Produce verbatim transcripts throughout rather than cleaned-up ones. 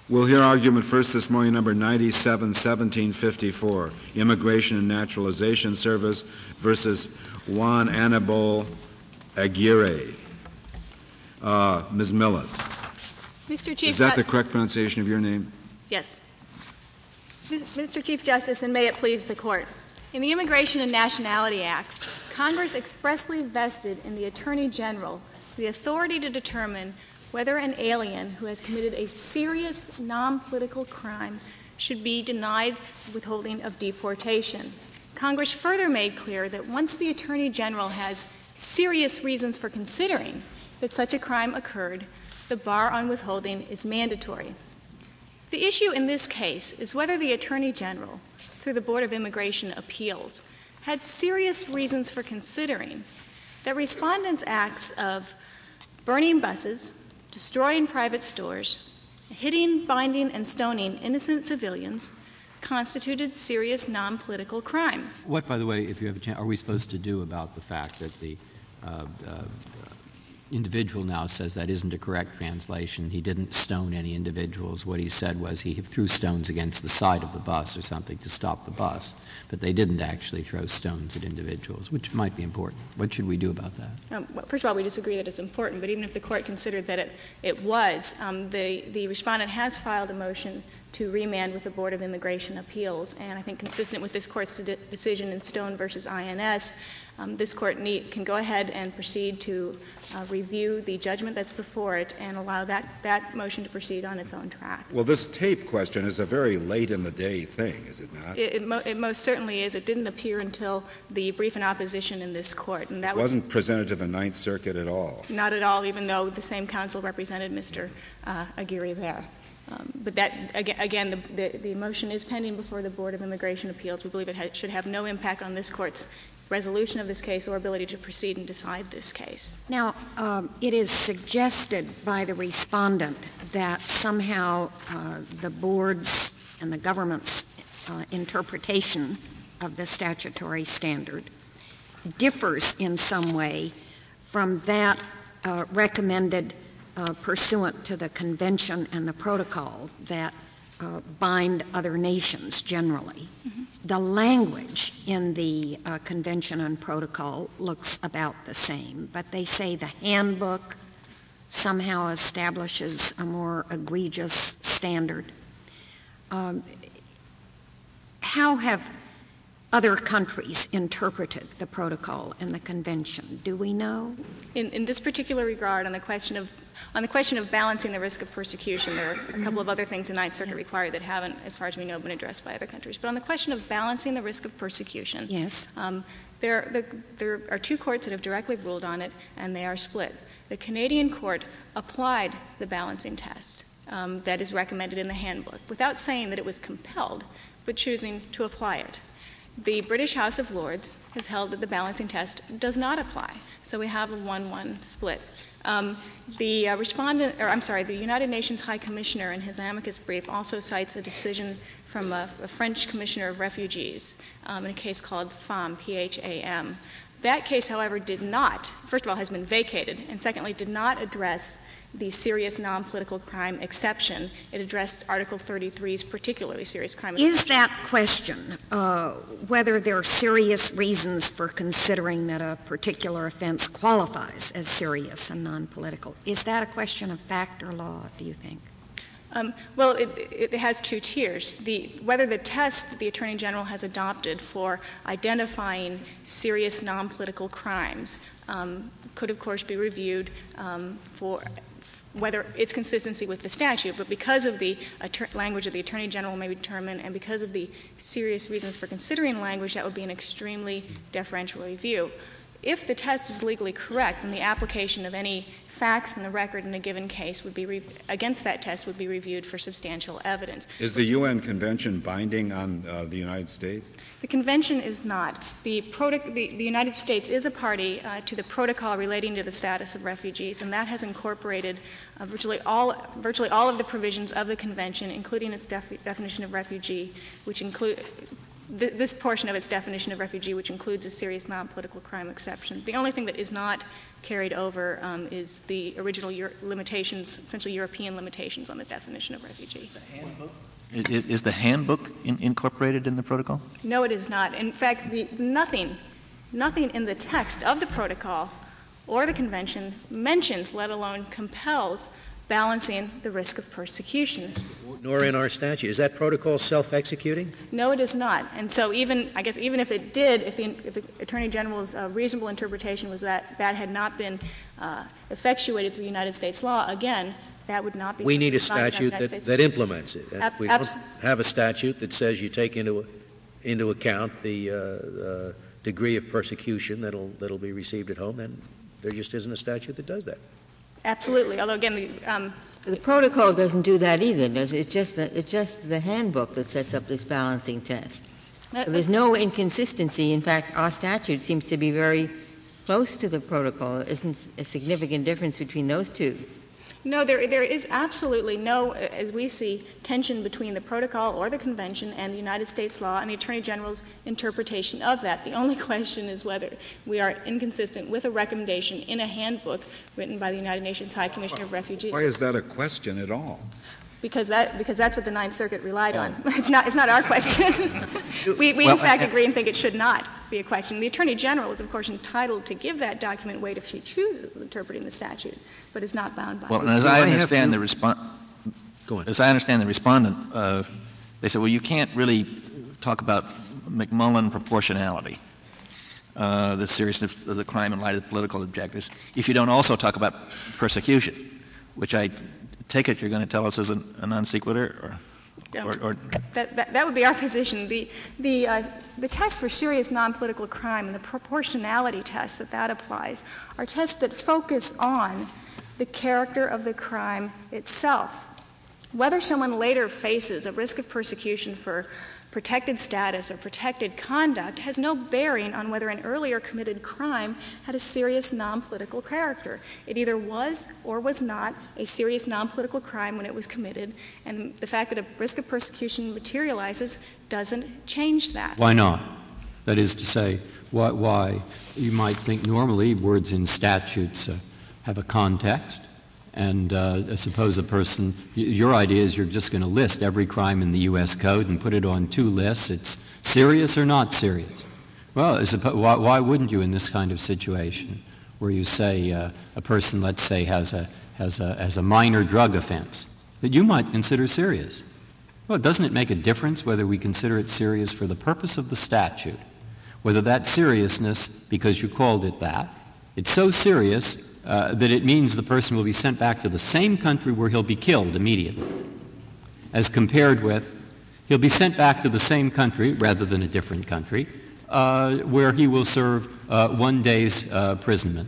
We'll hear argument first this morning, number ninety-seven seventeen fifty-four, Immigration and Naturalization Service versus Juan Anibal Aguirre. Uh, Miz Millett. Mister Chief, is that the correct pronunciation of your name? Yes. Mister Chief Justice, and may it please the Court, in the Immigration and Nationality Act, Congress expressly vested in the Attorney General the authority to determine whether an alien who has committed a serious non-political crime should be denied withholding of deportation. Congress further made clear that once the Attorney General has serious reasons for considering that such a crime occurred, the bar on withholding is mandatory. The issue in this case is whether the Attorney General, through the Board of Immigration Appeals, had serious reasons for considering that respondents' acts of burning buses, destroying private stores, hitting, binding, and stoning innocent civilians constituted serious non-political crimes. What, by the way, if you have a chance, are we supposed to do about the fact that the uh, uh, individual now says that isn't a correct translation? He didn't stone any individuals. What he said was he threw stones against the side of the bus or something to stop the bus, but they didn't actually throw stones at individuals, which might be important. What should we do about that? Um, well, first of all, we disagree that it's important, but even if the Court considered that it, it was, um, the, the respondent has filed a motion to remand with the Board of Immigration Appeals, and I think consistent with this Court's de- decision in Stone versus I N S, um, this Court need, can go ahead and proceed to uh, review the judgment that's before it and allow that, that motion to proceed on its own track. Well, this tape question is a very late-in-the-day thing, is it not? It, it, mo- it most certainly is. It didn't appear until the brief in opposition in this Court. And that it wasn't presented to the Ninth Circuit at all. Not at all, even though the same counsel represented Mister Uh, Aguirre there. Um, but that, again, again the, the, the motion is pending before the Board of Immigration Appeals. We believe it ha- should have no impact on this Court's resolution of this case or ability to proceed and decide this case. Now, um, it is suggested by the respondent that somehow uh, the Board's and the government's uh, interpretation of the statutory standard differs in some way from that uh, recommended Uh, pursuant to the convention and the protocol that uh, bind other nations generally. Mm-hmm. The language in the uh, convention and protocol looks about the same, but they say the handbook somehow establishes a more egregious standard. Um, how have other countries interpreted the protocol and the convention? Do we know? In, in this particular regard, on the question of on the question of balancing the risk of persecution, there are a couple of other things the Ninth Circuit required that haven't, as far as we know, been addressed by other countries. But on the question of balancing the risk of persecution, yes, um, there, the, there are two courts that have directly ruled on it, and they are split. The Canadian court applied the balancing test um, that is recommended in the handbook without saying that it was compelled, but choosing to apply it. The British House of Lords has held that the balancing test does not apply, so we have a one one split. Um, the uh, respondent, or I'm sorry, the United Nations High Commissioner in his amicus brief also cites a decision from a, a French Commissioner of Refugees um, in a case called P H A M, P H A M. That case, however, did not, first of all, has been vacated, and secondly, did not address the serious non-political crime exception. It addressed Article thirty-three's particularly serious crime exception. Is that question, uh, whether there are serious reasons for considering that a particular offense qualifies as serious and non-political, is that a question of fact or law, do you think? Um, well, it, it has two tiers. The, whether the test that the Attorney General has adopted for identifying serious non-political crimes um, could, of course, be reviewed um, for whether its consistency with the statute, but because of the attor- language of the Attorney General may be determined, and because of the serious reasons for considering language, that would be an extremely deferential review. If the test is legally correct, then the application of any facts in the record in a given case would be re- against that test would be reviewed for substantial evidence. Is the U N Convention binding on uh, the United States? The Convention is not. The, proto- the, the United States is a party uh, to the protocol relating to the status of refugees, and that has incorporated uh, virtually all virtually all of the provisions of the Convention, including its def- definition of refugee, which include th- this portion of its definition of refugee, which includes a serious non-political crime exception. The only thing that is not carried over um, is the original Euro- limitations, essentially European limitations on the definition of refugee. The handbook? Is, is the handbook in, incorporated in the protocol? No, it is not. In fact, the, nothing, nothing in the text of the protocol or the convention mentions, let alone compels, balancing the risk of persecution. Nor in our statute. Is that protocol self-executing? No, it is not. And so even, I guess, even if it did, if the, if the Attorney General's uh, reasonable interpretation was that that had not been uh, effectuated through United States law, again, that would not be. We need a not the statute United that, States. that implements it. Ab- we don't abs- have a statute that says you take into, into account the uh, uh, degree of persecution that'll, that'll be received at home, and there just isn't a statute that does that. Absolutely. Although, again, the, um, The protocol doesn't do that either, does it? It's just the, it's just the handbook that sets up this balancing test. that- So there's no inconsistency. In fact, our statute seems to be very close to the protocol. There isn't a significant difference between those two. No, there, there is absolutely no, as we see, tension between the protocol or the convention and the United States law and the Attorney General's interpretation of that. The only question is whether we are inconsistent with a recommendation in a handbook written by the United Nations High Commissioner of Refugees. Why is that a question at all? Because that, because that's what the Ninth Circuit relied on. It's not, it's not our question. we, we Well, in fact I- agree and think it should not be a question. The Attorney General is, of course, entitled to give that document weight if she chooses interpreting the statute, but is not bound by Well, it. and as Do I I have understand to- the respon Go on. as I understand the respondent, uh, they said, well, you can't really talk about McMullen proportionality, uh, the seriousness of the crime in light of the political objectives, if you don't also talk about persecution, which I take it you're going to tell us is an, a non sequitur, or, Yeah. or, or That, that, that would be our position. The, the, uh, the test for serious non-political crime and the proportionality test that that applies are tests that focus on the character of the crime itself. Whether someone later faces a risk of persecution for protected status or protected conduct has no bearing on whether an earlier committed crime had a serious non-political character. It either was or was not a serious non-political crime when it was committed, and the fact that a risk of persecution materializes doesn't change that. Why not? That is to say, why, why you might think normally words in statutes uh, have a context, and uh, suppose a person, y- your idea is you're just going to list every crime in the U S Code and put it on two lists. It's serious or not serious. Well, is it, why, why wouldn't you in this kind of situation where you say uh, a person, let's say, has a, has, a, has a minor drug offense that you might consider serious? Well, doesn't it make a difference whether we consider it serious for the purpose of the statute, whether that seriousness, because you called it that, it's so serious uh, that it means the person will be sent back to the same country where he'll be killed immediately, as compared with he'll be sent back to the same country rather than a different country uh, where he will serve uh, one day's uh, imprisonment.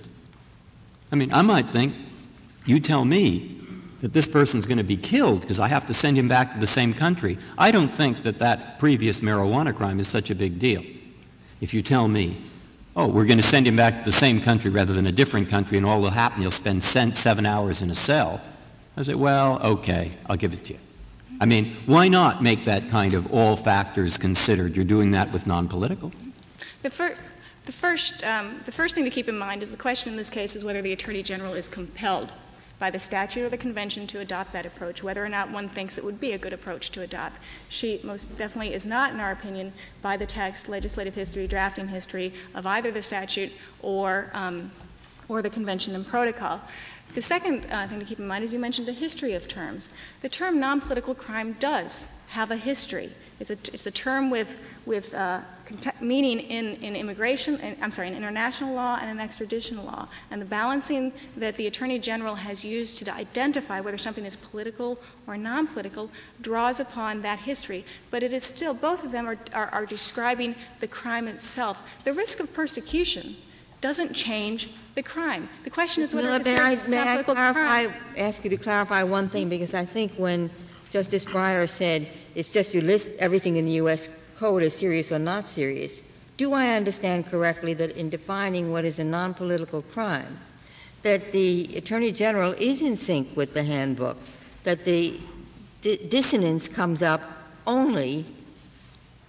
I mean, I might think, you tell me that this person's going to be killed because I have to send him back to the same country. I don't think that that previous marijuana crime is such a big deal. If you tell me, oh, we're going to send him back to the same country rather than a different country, and all will happen, he'll spend seven hours in a cell, I say, well, okay, I'll give it to you. I mean, why not make that kind of all factors considered? You're doing that with non-political. The, fir- the, first, um, the first thing to keep in mind is the question in this case is whether the Attorney General is compelled by the statute or the convention to adopt that approach, whether or not one thinks it would be a good approach to adopt. She most definitely is not, in our opinion, by the text, legislative history, drafting history of either the statute or, um, or the convention and protocol. The second uh, thing to keep in mind is you mentioned a history of terms. The term non-political crime does have a history. It's a, it's a term with, with uh, cont- meaning in, in immigration, in, I'm sorry, in international law and in extradition law. And the balancing that the Attorney General has used to identify whether something is political or non-political draws upon that history. But it is still, both of them are, are, are describing the crime itself. The risk of persecution doesn't change the crime. The question is whether Miller, it's a may I, serious may I non-political clarify, crime. ask you to clarify one thing, because I think when Justice Breyer said it's just you list everything in the U S Code as serious or not serious, do I understand correctly that in defining what is a non-political crime, that the Attorney General is in sync with the handbook, that the di- dissonance comes up only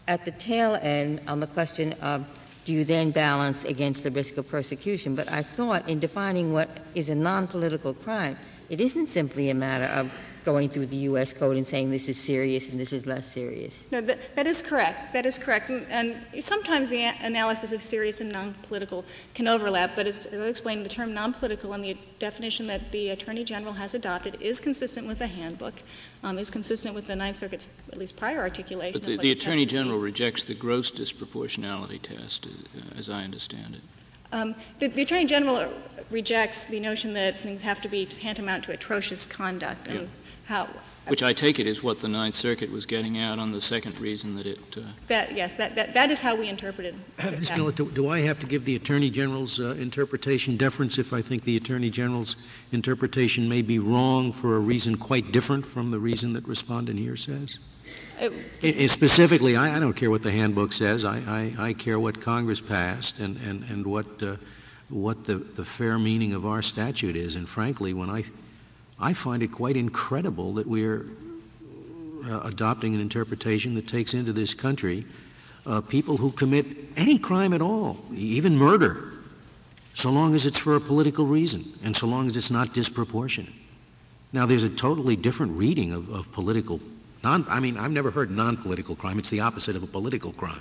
at the tail end on the question of do you then balance against the risk of persecution? But I thought in defining what is a non-political crime, it isn't simply a matter of going through the U S code and saying this is serious and this is less serious. No, that, that is correct. That is correct. And, and sometimes the a- analysis of serious and non-political can overlap, but as I explained, the term non-political and the definition that the Attorney General has adopted is consistent with the handbook, um, is consistent with the Ninth Circuit's at least prior articulation. But the, of what the it Attorney has to be. General rejects the gross disproportionality test, uh, as I understand it. Um, the, the Attorney General rejects the notion that things have to be tantamount to atrocious conduct. And Yeah. how, Which I take it is what the Ninth Circuit was getting at on the second reason that it... Uh, that, yes, that, that, that is how we interpreted Miz that. Millett, do, do I have to give the Attorney General's uh, interpretation deference if I think the Attorney General's interpretation may be wrong for a reason quite different from the reason that respondent here says? It- I- I- specifically, I, I don't care what the handbook says. I, I, I care what Congress passed and, and, and what, uh, what the, the fair meaning of our statute is. And frankly, when I I find it quite incredible that we are uh, adopting an interpretation that takes into this country uh, people who commit any crime at all, even murder, so long as it's for a political reason and so long as it's not disproportionate. Now, there's a totally different reading of, of political non I mean, I've never heard non-political crime. It's the opposite of a political crime.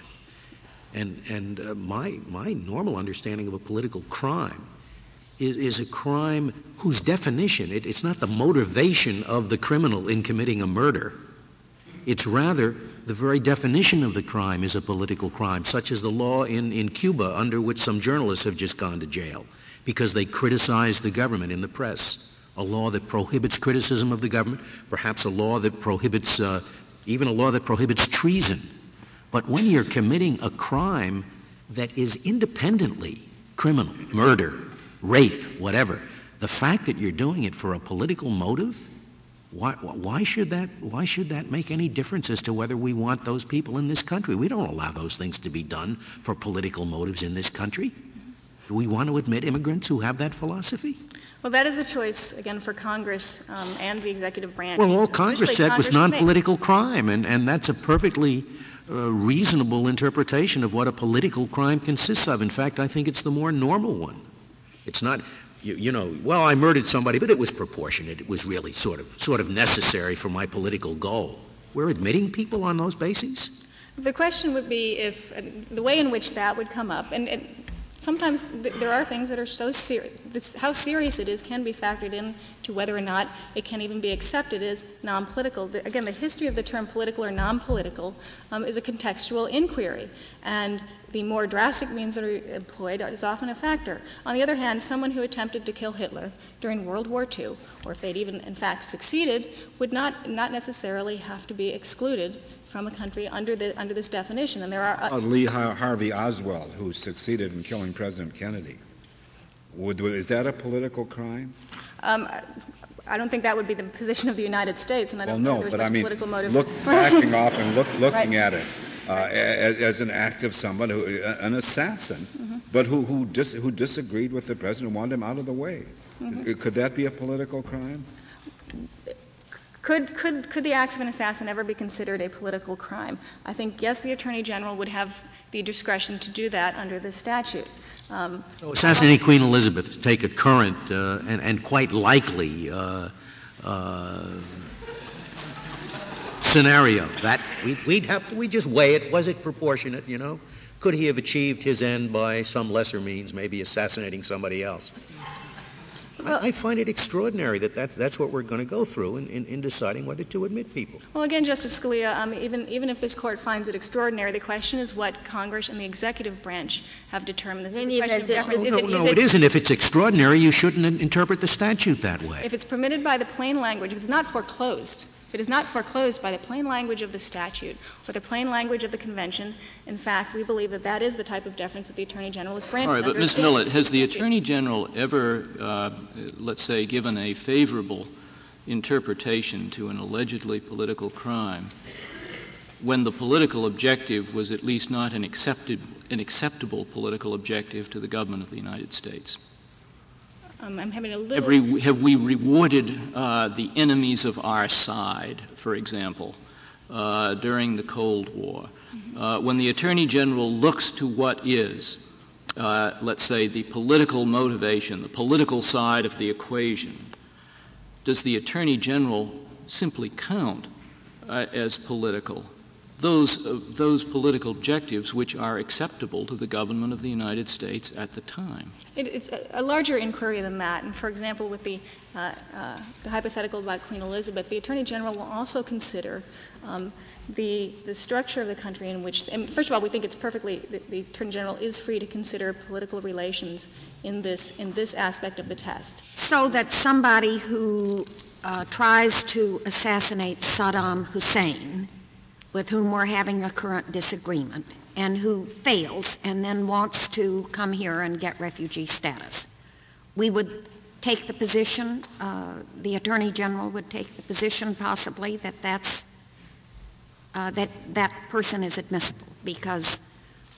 And, and uh, my, my normal understanding of a political crime Is, is a crime whose definition, it, it's not the motivation of the criminal in committing a murder. It's rather the very definition of the crime is a political crime, such as the law in, in Cuba under which some journalists have just gone to jail because they criticized the government in the press, a law that prohibits criticism of the government, perhaps a law that prohibits, uh, even a law that prohibits treason. But when you're committing a crime that is independently criminal, murder, rape, whatever, the fact that you're doing it for a political motive, why, why should that why should that make any difference as to whether we want those people in this country? We don't allow those things to be done for political motives in this country. Do we want to admit immigrants who have that philosophy? Well, that is a choice, again, for Congress um, and the executive branch. Well, all Congress Initially, said was Congress made- non-political crime, and, and that's a perfectly uh, reasonable interpretation of what a political crime consists of. In fact, I think it's the more normal one. It's not, you, you know, well, I murdered somebody, but it was proportionate. It was really sort of sort of necessary for my political goal. We're admitting people on those bases? The question would be if uh, the way in which that would come up, and, and sometimes th- there are things that are so serious, how serious it is can be factored in to whether or not it can even be accepted as non-political. The, again, the history of the term political or non-political um, is a contextual inquiry, and the more drastic means that are employed is often a factor. On the other hand, someone who attempted to kill Hitler during World War Two, or if they'd even in fact succeeded, would not, not necessarily have to be excluded from a country under the under this definition. And there are uh, Uh, Lee Har- Harvey Oswald, who succeeded in killing President Kennedy. Would, is that a political crime? um, I don't think that would be the position of the United States, and I Well, don't no, think there's but a I mean, political motive. look, backing off and look, looking Right. at it uh, as, as an act of someone who, an assassin, Mm-hmm. but who who, dis, who disagreed with the president, wanted him out of the way. Mm-hmm. Could that be a political crime? Could, could, could the acts of an assassin ever be considered a political crime? I think, yes, the Attorney General would have the discretion to do that under this statute. Um, So assassinating Queen Elizabeth, to take a current uh, and, and quite likely uh, uh, scenario, that we, we'd have to, we just weigh it. Was it proportionate, you know? Could he have achieved his end by some lesser means, maybe assassinating somebody else? I, I find it extraordinary that that's, that's what we're going to go through in, in, in deciding whether to admit people. Well, again, Justice Scalia, um, even, even if this Court finds it extraordinary, the question is what Congress and the executive branch have determined. This is In a the question of event that- deference. No, Is no, it- no, is it isn't. If it's extraordinary, you shouldn't in- interpret the statute that way. If it's permitted by the plain language, if it's not foreclosed, if it is not foreclosed by the plain language of the statute or the plain language of the convention, in fact, we believe that that is the type of deference that the Attorney General is granted. All right, but under Miz state Millett, has the statute. Attorney General ever, uh, let's say, given a favorable interpretation to an allegedly political crime when the political objective was at least not an accepted, an acceptable political objective to the government of the United States? Um, I'm having a little... Have, re- have we rewarded uh, the enemies of our side, for example, uh, during the Cold War. Uh, when the Attorney General looks to what is, uh, let's say, the political motivation, the political side of the equation, does the Attorney General simply count uh, as political those, uh, those political objectives which are acceptable to the government of the United States at the time? It, it's a, a larger inquiry than that. And for example, with the, uh, uh, the hypothetical about Queen Elizabeth, the Attorney General will also consider um, the, the structure of the country in which, and first of all, we think it's perfectly, the, the Attorney General is free to consider political relations in this, in this aspect of the test. So that somebody who uh, tries to assassinate Saddam Hussein, with whom we're having a current disagreement, and who fails and then wants to come here and get refugee status, we would take the position, uh, the Attorney General would take the position possibly that that's, uh, that that person is admissible because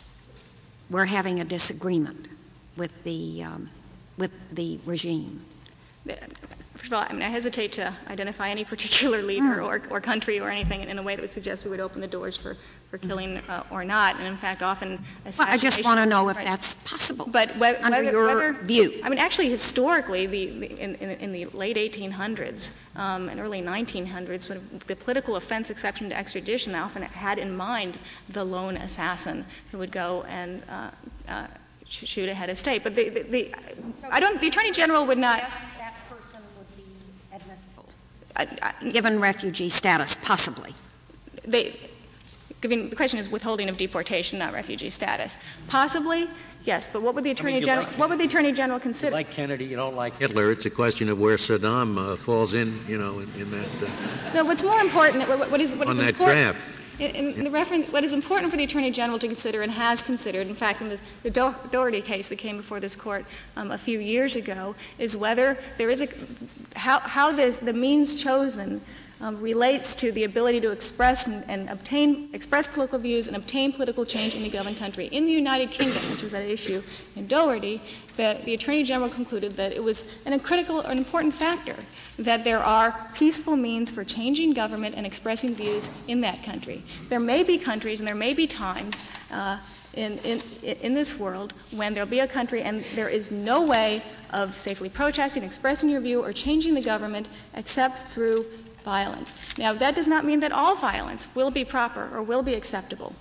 we're having a disagreement with the, um, with the regime. First of all, I mean, I hesitate to identify any particular leader mm. or, or country or anything in a way that would suggest we would open the doors for, for killing uh, or not. And in fact, often well, I just want to know if right. that's possible. But wh- under whether, your whether, view, I mean, actually, historically, the, the in, in, in the late eighteen hundreds um, and early nineteen hundreds, sort of the political offense exception to extradition often had in mind the lone assassin who would go and uh, uh, shoot a head of state. But the, the, the so I don't. The Attorney General would not. Yes, that person would be admissible, I, I, given refugee status, possibly. They, giving, the question is withholding of deportation, not refugee status. Possibly, yes. But what would the Attorney I mean, General? like, what would the Attorney General consider? You like Kennedy, you don't like Hitler. It's a question of where Saddam uh, falls in, you know, in, in that. Uh, no, what's more important? What, what is what on is that important? graph. In, in yeah. the reference, what is important for the Attorney General to consider and has considered, in fact, in the, the Do- Doherty case that came before this court um, a few years ago, is whether there is a how how the the means chosen um, relates to the ability to express and, and obtain express political views and obtain political change in a given country. In the United Kingdom, which was at issue in Doherty, the, the Attorney General concluded that it was an, a critical or an important factor that there are peaceful means for changing government and expressing views in that country. There may be countries and there may be times uh, in, in, in this world when there'll be a country and there is no way of safely protesting, expressing your view, or changing the government except through violence. Now, that does not mean that all violence will be proper or will be acceptable.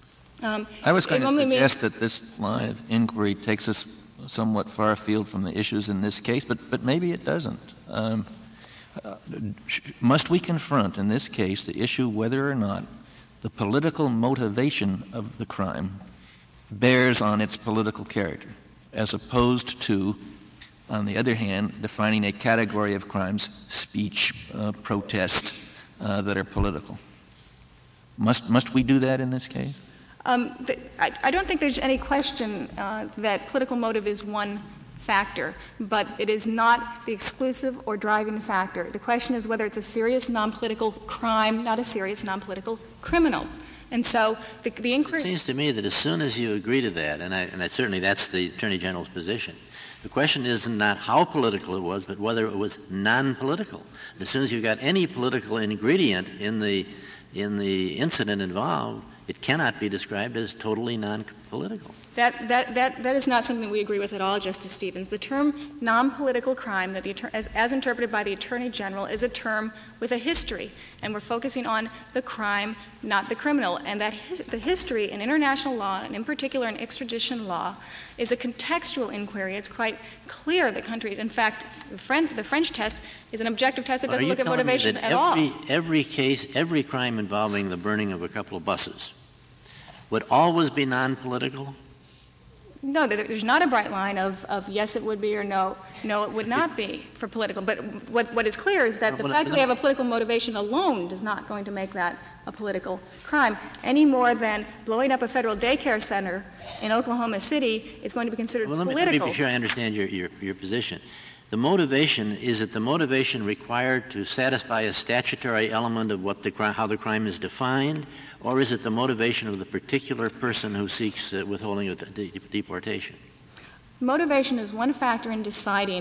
Um, I was going to suggest means- that this line of inquiry takes us somewhat far afield from the issues in this case, but, but maybe it doesn't. Um, Uh, must we confront, in this case, the issue whether or not the political motivation of the crime bears on its political character, as opposed to, on the other hand, defining a category of crimes, speech, uh, protest, uh, that are political? Must, must we do that in this case? Um, the, I, I don't think there's any question uh, that political motive is one factor, but it is not the exclusive or driving factor. The question is whether it's a serious non-political crime, not a serious non-political criminal. And so the, the inquiry... It seems to me that as soon as you agree to that, and, I, and I, certainly that's the Attorney General's position, the question is not how political it was, but whether it was non-political. As soon as you've got any political ingredient in the, in the incident involved, it cannot be described as totally non-political. That, that, that, that is not something we agree with at all, Justice Stevens. The term non-political crime, that the, as, as interpreted by the Attorney General, is a term with a history, and we're focusing on the crime, not the criminal. And that his, the history in international law, and in particular in extradition law, is a contextual inquiry. It's quite clear that countries, in fact, the French, the French test is an objective test that doesn't look at motivation at every, all. Every case, every crime involving the burning of a couple of buses would always be non-political? No, there's not a bright line of, of yes, it would be, or no, no, it would not be for political. But what, what is clear is that the fact that they have a political motivation alone is not going to make that a political crime, any more than blowing up a federal daycare center in Oklahoma City is going to be considered well, let me, political. Let me be sure I understand your, your, your position. The motivation, is it the motivation required to satisfy a statutory element of what the how the crime is defined, or is it the motivation of the particular person who seeks uh, withholding of de- deportation? Motivation is one factor in deciding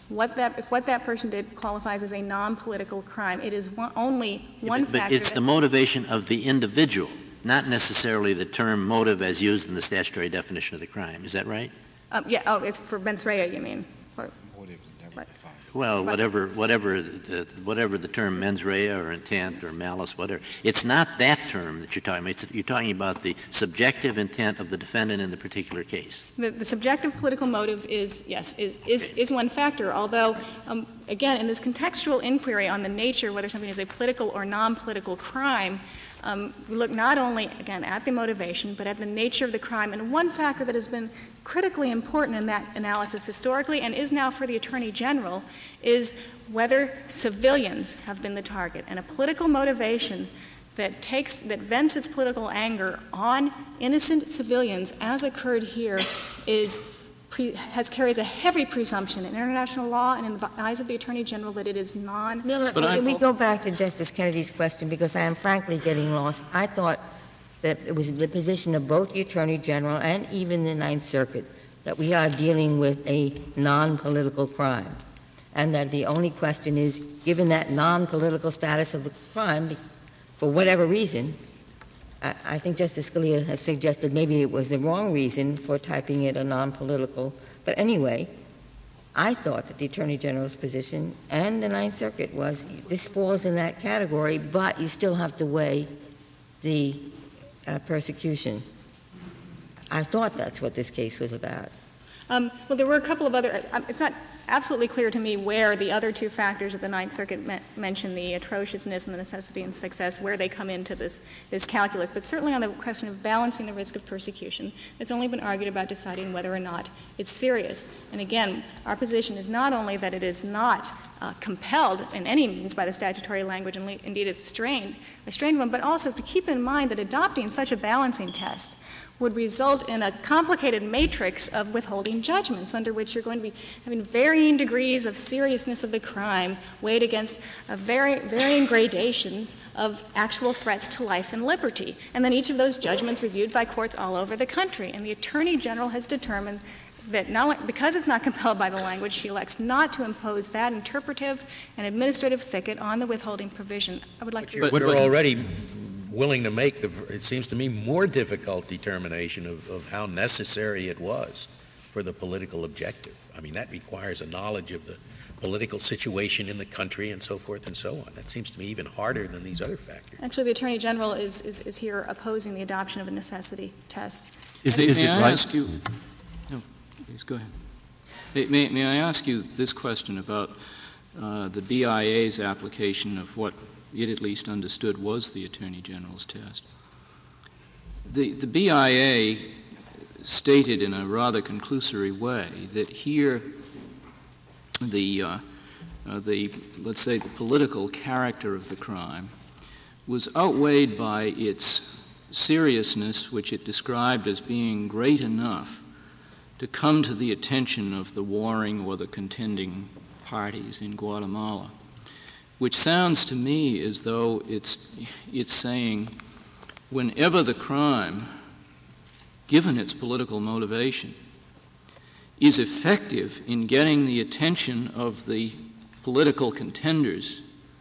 what that, if what that person did qualifies as a non-political crime, it is one, only one but, but factor. it's that, the motivation of the individual, not necessarily the term motive as used in the statutory definition of the crime. Is that right? Um, yeah, oh, it's for mens rea, you mean? Or, right. Well, Right. whatever, whatever, the, whatever the term mens rea or intent or malice, whatever, it's not that term that you're talking about. It's, you're talking about the subjective intent of the defendant in the particular case. The, the subjective political motive is, yes, is, is, is one factor, although, um, again, in this contextual inquiry on the nature, whether something is a political or non-political crime, Um, we look not only, again, at the motivation, but at the nature of the crime. And one factor that has been critically important in that analysis historically and is now for the Attorney General is whether civilians have been the target. And a political motivation that takes, that vents its political anger on innocent civilians, as occurred here, is Pre, has carries a heavy presumption in international law and in the eyes of the Attorney General that it is non. Miller, But can I- we go back to Justice Kennedy's question, because I am frankly getting lost. I thought that it was the position of both the Attorney General and even the Ninth Circuit that we are dealing with a non-political crime, and that the only question is, given that non-political status of the crime, for whatever reason, I think Justice Scalia has suggested maybe it was the wrong reason for typing it a non-political. But anyway, I thought that the Attorney General's position and the Ninth Circuit was this falls in that category, but you still have to weigh the uh, persecution. I thought that's what this case was about. Um, well, there were a couple of other. Uh, it's not absolutely clear to me where the other two factors that the Ninth Circuit me- mentioned, the atrociousness and the necessity and success, where they come into this, this calculus. But certainly on the question of balancing the risk of persecution, it's only been argued about deciding whether or not it's serious. And again, our position is not only that it is not uh, compelled in any means by the statutory language, and le- indeed it's strained, a strained one, but also to keep in mind that adopting such a balancing test would result in a complicated matrix of withholding judgments under which you're going to be having varying degrees of seriousness of the crime weighed against uh, very, varying gradations of actual threats to life and liberty. And then each of those judgments reviewed by courts all over the country. And the Attorney General has determined that not, because it's not compelled by the language, she elects not to impose that interpretive and administrative thicket on the withholding provision. I would like to... But- We're but- already willing to make, the, it seems to me, more difficult determination of, of how necessary it was for the political objective. I mean, that requires a knowledge of the political situation in the country and so forth and so on. That seems to me even harder than these other factors. Actually, the Attorney General is, is, is here opposing the adoption of a necessity test. Is, May, is may it I right? ask you? No, please go ahead. May, may, may I ask you this question about uh, the B I A's application of what it at least understood was the Attorney General's test? The, the B I A stated in a rather conclusory way that here the, uh, uh, the, let's say, the political character of the crime was outweighed by its seriousness, which it described as being great enough to come to the attention of the warring or the contending parties in Guatemala, which sounds to me as though it's, it's saying whenever the crime, given its political motivation, is effective in getting the attention of the political contenders,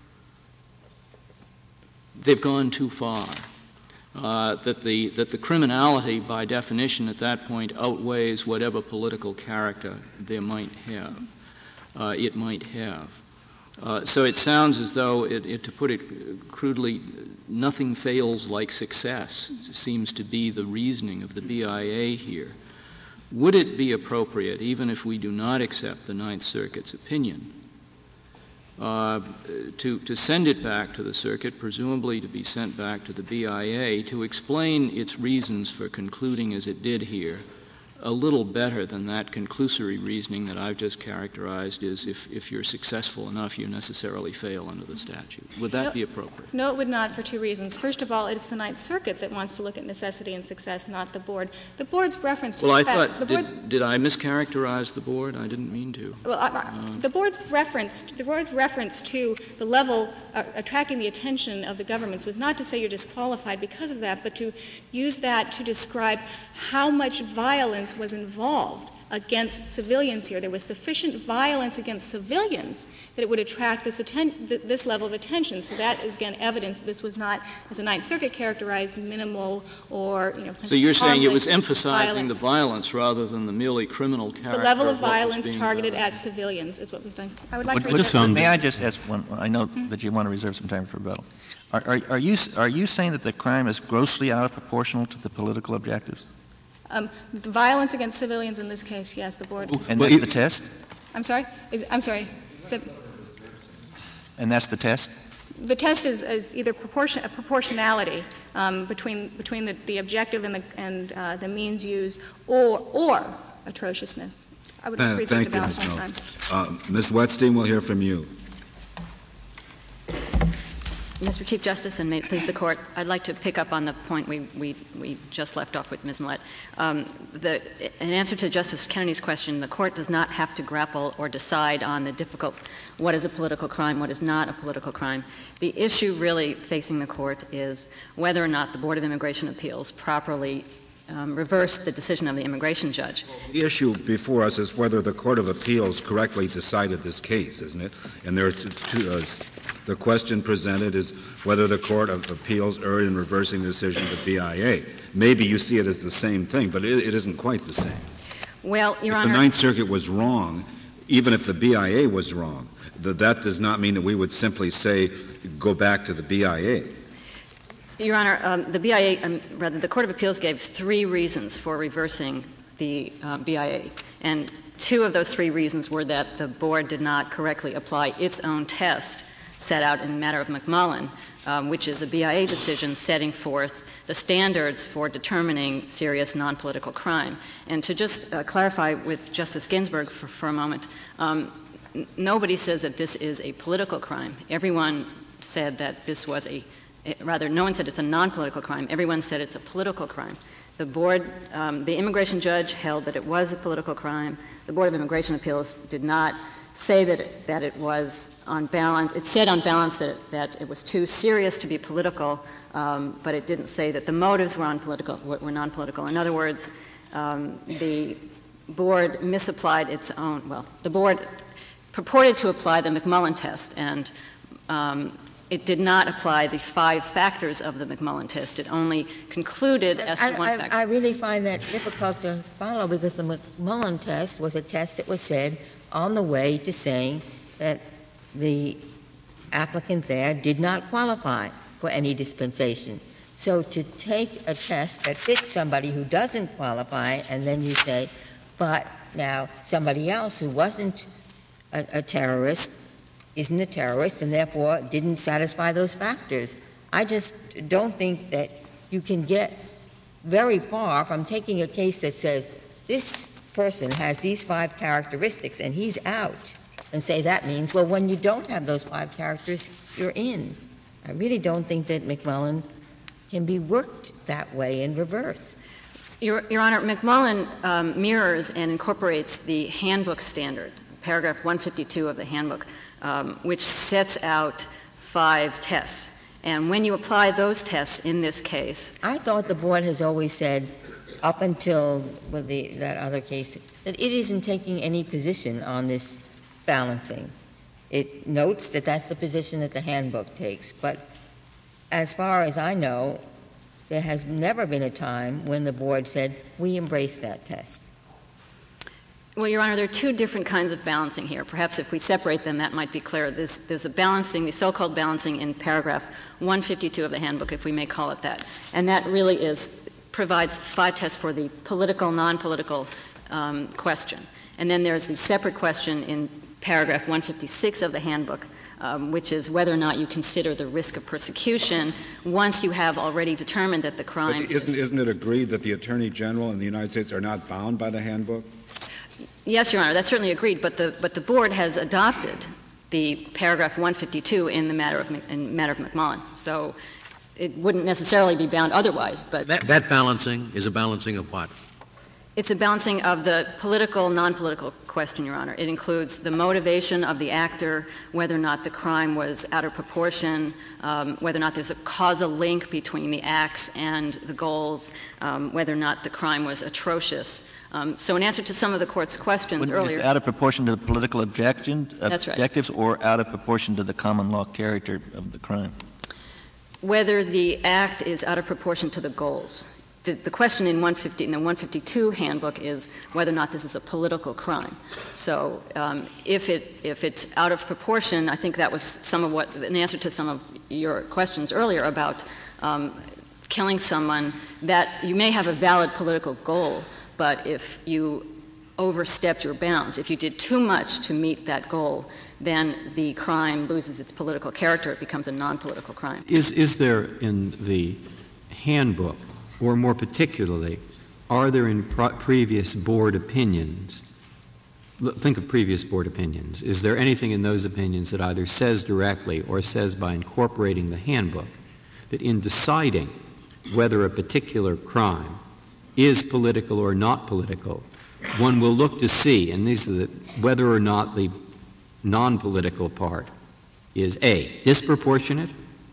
they've gone too far. Uh, that the that the criminality, by definition, at that point outweighs whatever political character there might have. Uh, it might have. Uh, so it sounds as though, it, it, to put it crudely, nothing fails like success seems to be the reasoning of the B I A here. Would it be appropriate, even if we do not accept the Ninth Circuit's opinion, uh, to, to send it back to the Circuit, presumably to be sent back to the B I A, to explain its reasons for concluding as it did here a little better than that conclusory reasoning that I've just characterized as if, if you're successful enough, you necessarily fail under the statute? Would that No. be appropriate? No, it would not, for two reasons. First of all, it's the Ninth Circuit that wants to look at necessity and success, not the Board. The Board's reference to Well, I the fact, thought, the Board, did, did I mischaracterize the Board? I didn't mean to. well, uh, uh, the Board's reference, the Board's reference to the level uh, attracting the attention of the governments was not to say you're disqualified because of that, but to use that to describe how much violence was involved against civilians here. There was sufficient violence against civilians that it would attract this, atten- th- this level of attention. So that is, again, evidence that this was not, as the Ninth Circuit characterized, minimal or, you know, So you're saying it was harmless emphasizing violence. the violence rather than the merely criminal character The level of of what was violence being targeted done. at civilians is what was done. I would like Would- to would- reserve- May I just ask one? I know mm-hmm. that you want to reserve some time for rebuttal. Are, are, are, you, are you saying that the crime is grossly out of proportional to the political objectives? Um, the violence against civilians in this case, yes, the board. And Well, that's you- the test? I'm sorry? Is, I'm sorry. Is it, And that's the test? the test is, is either proportion, a proportionality um, between between the, the objective and the and uh, the means used, or or atrociousness. I would Uh, appreciate thank the you, balance Miz my Miller. time. Uh, Miz Wetstein, we'll hear from you. Mister Chief Justice, and may it please the Court, I'd like to pick up on the point we, we, we just left off with Miz Millett. Um, the, in answer to Justice Kennedy's question, the Court does not have to grapple or decide on the difficult what is a political crime, what is not a political crime. The issue really facing the Court is whether or not the Board of Immigration Appeals properly um, reversed the decision of the immigration judge. The issue before us is whether the Court of Appeals correctly decided this case, isn't it? And there are two, two uh, the question presented is whether the Court of Appeals erred in reversing the decision of the B I A. Maybe you see it as the same thing, but it, it isn't quite the same. Well, Your if Honor, the Ninth Circuit was wrong, even if the B I A was wrong, that that does not mean that we would simply say go back to the B I A. Your Honor, um, the B I A, um, rather, the Court of Appeals gave three reasons for reversing the uh, B I A, and two of those three reasons were that the Board did not correctly apply its own test set out in the matter of McMullen, um, which is a B I A decision setting forth the standards for determining serious non-political crime. And to just uh, clarify with Justice Ginsburg for, for a moment, um, n- nobody says that this is a political crime. Everyone said that this was a Rather, no one said it's a non-political crime. Everyone said it's a political crime. The board, um, the immigration judge held that it was a political crime. The Board of Immigration Appeals did not say that it, that it was on balance. It said on balance that it, that it was too serious to be political, um, but it didn't say that the motives were, political, were non-political. In other words, um, the board misapplied its own, well, the board purported to apply the McMullen test, and um, it did not apply the five factors of the McMullen test. It only concluded as to I, one I, factor. I really find that difficult to follow because the McMullen test was a test that was said on the way to saying that the applicant there did not qualify for any dispensation. So to take a test that fits somebody who doesn't qualify and then you say, but now somebody else who wasn't a, a terrorist isn't a terrorist and therefore didn't satisfy those factors. I just don't think that you can get very far from taking a case that says this person has these five characteristics and he's out and say that means, well, when you don't have those five characters, you're in. I really don't think that McMullen can be worked that way in reverse. Your, Your Honor, McMullen um, mirrors and incorporates the handbook standard, paragraph one fifty-two of the handbook, um, which sets out five tests. And when you apply those tests in this case... I thought the board has always said, up until with the, that other case, that it isn't taking any position on this balancing. It notes that that's the position that the handbook takes. But as far as I know, there has never been a time when the board said, we embrace that test. Well, Your Honor, there are two different kinds of balancing here. Perhaps if we separate them, that might be clearer. There's, there's the balancing, the so-called balancing in paragraph one fifty-two of the handbook, if we may call it that. And that really is, provides five tests for the political, non-political um, question. And then there's the separate question in paragraph one fifty-six of the handbook, um, which is whether or not you consider the risk of persecution once you have already determined that the crime... But isn't, isn't it agreed that the Attorney General in the United States are not bound by the handbook? Yes, Your Honor, that's certainly agreed, but the, but the board has adopted the paragraph one fifty-two in the matter of, in matter of McMullen. So it wouldn't necessarily be bound otherwise, but... That, that balancing is a balancing of what? It's a balancing of the political, non-political question, Your Honor. It includes the motivation of the actor, whether or not the crime was out of proportion, um, whether or not there's a causal link between the acts and the goals, um, whether or not the crime was atrocious. Um, so in answer to some of the Court's questions Wouldn't earlier— out of proportion to the political objection, That's right. objectives or out of proportion to the common law character of the crime? Whether the act is out of proportion to the goals. The, the question in, one fifty, in the one fifty-two handbook is whether or not this is a political crime. So um, if, it, if it's out of proportion, I think that was some of what, an answer to some of your questions earlier about um, killing someone, that you may have a valid political goal, but if you overstepped your bounds, if you did too much to meet that goal, then the crime loses its political character. It becomes a non-political crime. Is, is there in the handbook, or more particularly, are there in pro- previous board opinions, l- think of previous board opinions, is there anything in those opinions that either says directly or says by incorporating the handbook that in deciding whether a particular crime is political or not political, one will look to see, and these are the, whether or not the non-political part is A, disproportionate,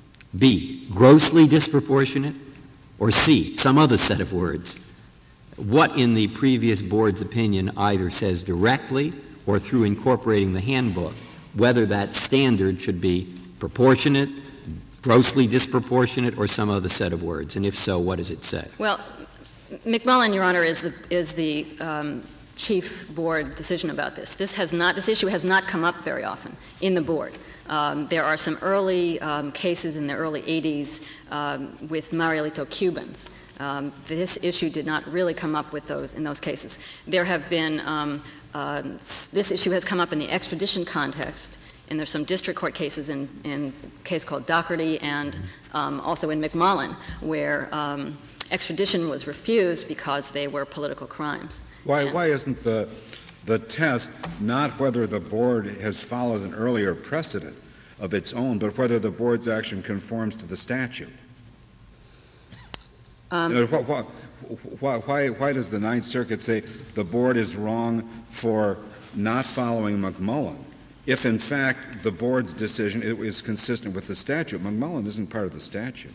B, grossly disproportionate, or C, some other set of words. What in the previous board's opinion either says directly or through incorporating the handbook, whether that standard should be proportionate, grossly disproportionate, or some other set of words, and if so, what does it say? Well, McMullen, Your Honor, is the, is the um, chief board decision about this. This has not, this issue has not come up very often in the board. Um, there are some early um, cases in the early eighties um, with Marielito Cubans. Um, this issue did not really come up with those in those cases. There have been um, uh, this issue has come up in the extradition context, and there's some district court cases in, in a case called Doherty and um, also in McMullen where um, extradition was refused because they were political crimes. Why, and, why isn't the the test not whether the board has followed an earlier precedent of its own, but whether the board's action conforms to the statute? Um, You know, why, why, why, why does the Ninth Circuit say the board is wrong for not following McMullen, if in fact the board's decision is consistent with the statute? McMullen isn't part of the statute.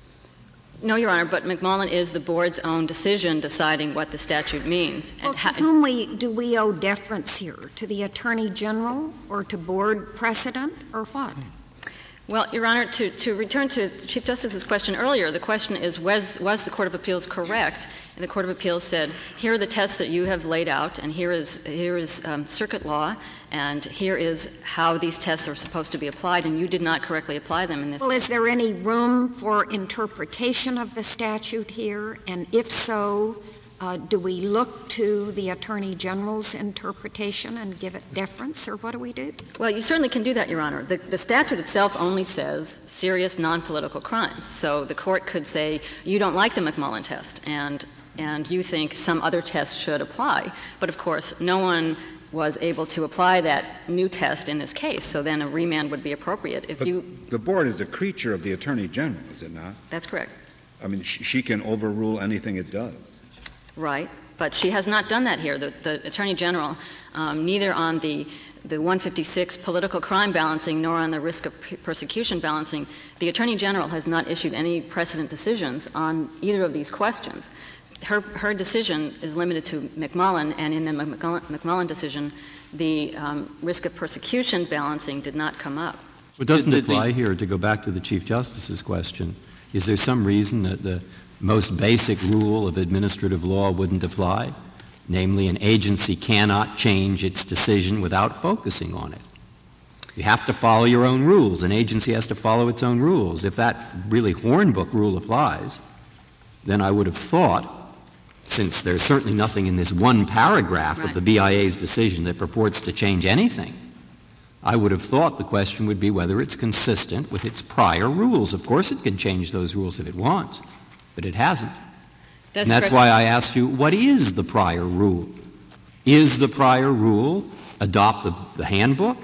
No, Your Honor, but McMullen is the board's own decision deciding what the statute means. Well, and ha- to whom we, do we owe deference here? To the Attorney General or to board precedent or what? Well, Your Honor, to, to return to the Chief Justice's question earlier, the question is, was, was the Court of Appeals correct? And the Court of Appeals said, here are the tests that you have laid out, and here is, here is um, circuit law, and here is how these tests are supposed to be applied, and you did not correctly apply them in this Well, case. is there any room for interpretation of the statute here? And if so, uh, do we look to the Attorney General's interpretation and give it deference, or what do we do? Well, you certainly can do that, Your Honor. The, the statute itself only says serious non-political crimes. So the court could say, you don't like the McMullen test, and and you think some other test should apply. But of course, no one was able to apply that new test in this case, so then a remand would be appropriate. If But you, the board is a creature of the Attorney General, is it not? that's correct. I mean, sh- she can overrule anything it does. Right, but she has not done that here. The, the Attorney General, um, neither on the, the one fifty-six political crime balancing nor on the risk of p- persecution balancing, the Attorney General has not issued any precedent decisions on either of these questions. Her, her decision is limited to McMullen, and in the McMullen, McMullen decision, the um, risk of persecution balancing did not come up. It doesn't Did- did the- apply here, to go back to the Chief Justice's question. Is there some reason that the most basic rule of administrative law wouldn't apply? Namely, an agency cannot change its decision without focusing on it. You have to follow your own rules. An agency has to follow its own rules. If that really Hornbook rule applies, then I would have thought, since there's certainly nothing in this one paragraph Right. of the B I A's decision that purports to change anything, I would have thought the question would be whether it's consistent with its prior rules. Of course it can change those rules if it wants, but it hasn't. That's and that's correct. why I asked you, what is the prior rule? Is the prior rule adopt the, the handbook?